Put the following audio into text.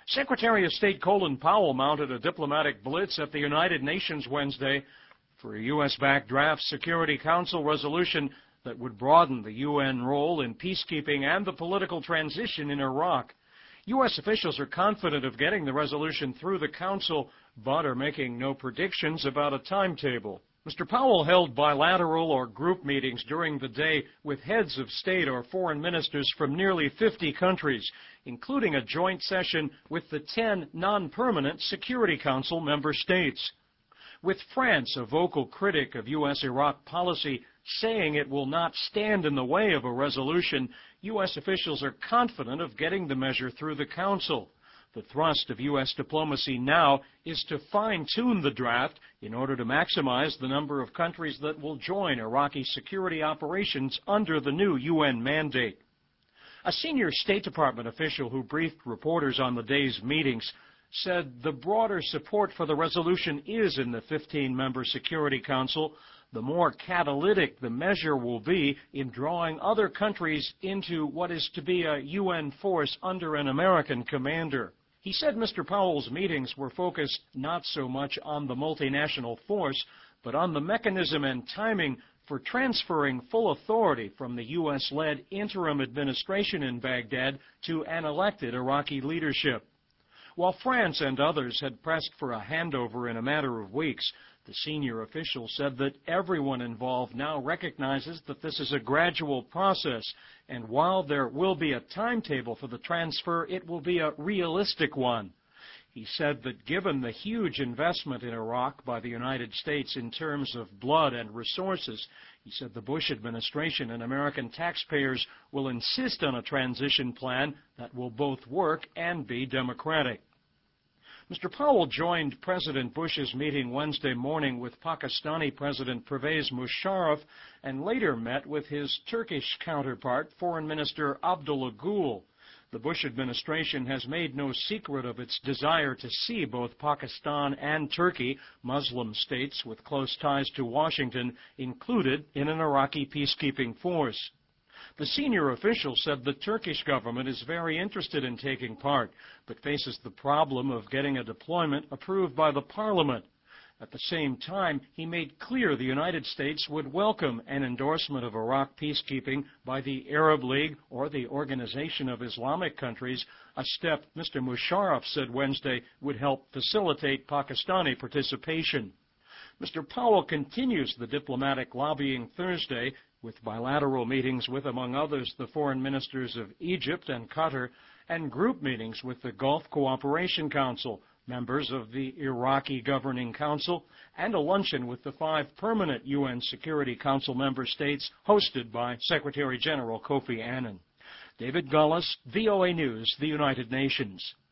Secretary of State Colin Powell mounted a diplomatic blitz at the United Nations Wednesday for a U.S.-backed draft Security Council resolution that would broaden the UN role in peacekeeping and the political transition in Iraq. U.S. officials are confident of getting the resolution through the Council, but are making no predictions about a timetable. Mr. Powell held bilateral or group meetings during the day with heads of state or foreign ministers from nearly 50 countries, including a joint session with the 10 non-permanent Security Council member states. With France, a vocal critic of U.S. Iraq policy, saying it will not stand in the way of a resolution, U.S. officials are confident of getting the measure through the Council. The thrust of U.S. diplomacy now is to fine-tune the draft in order to maximize the number of countries that will join Iraqi security operations under the new UN mandate. A senior State Department official who briefed reporters on the day's meetings said the broader support for the resolution is in the 15-member Security Council. The more catalytic the measure will be in drawing other countries into what is to be a UN force under an American commander. He said Mr. Powell's meetings were focused not so much on the multinational force, but on the mechanism and timing for transferring full authority from the U.S.-led interim administration in Baghdad to an elected Iraqi leadership. While France and others had pressed for a handover in a matter of weeks, the senior official said that everyone involved now recognizes that this is a gradual process, and while there will be a timetable for the transfer, it will be a realistic one. He said that given the huge investment in Iraq by the United States in terms of blood and resources, he said the Bush administration and American taxpayers will insist on a transition plan that will both work and be democratic. Mr. Powell joined President Bush's meeting Wednesday morning with Pakistani President Pervez Musharraf and later met with his Turkish counterpart, Foreign Minister Abdullah Gül. The Bush administration has made no secret of its desire to see both Pakistan and Turkey, Muslim states with close ties to Washington, included in an Iraqi peacekeeping force. The senior official said the Turkish government is very interested in taking part, but faces the problem of getting a deployment approved by the parliament. At the same time, he made clear the United States would welcome an endorsement of Iraq peacekeeping by the Arab League or the Organization of Islamic Countries, a step Mr. Musharraf said Wednesday would help facilitate Pakistani participation. Mr. Powell continues the diplomatic lobbying Thursday with bilateral meetings with, among others, the foreign ministers of Egypt and Qatar, and group meetings with the Gulf Cooperation Council, members of the Iraqi Governing Council, and a luncheon with the 5 permanent UN Security Council member states hosted by Secretary General Kofi Annan. David Gullis, VOA News, the United Nations.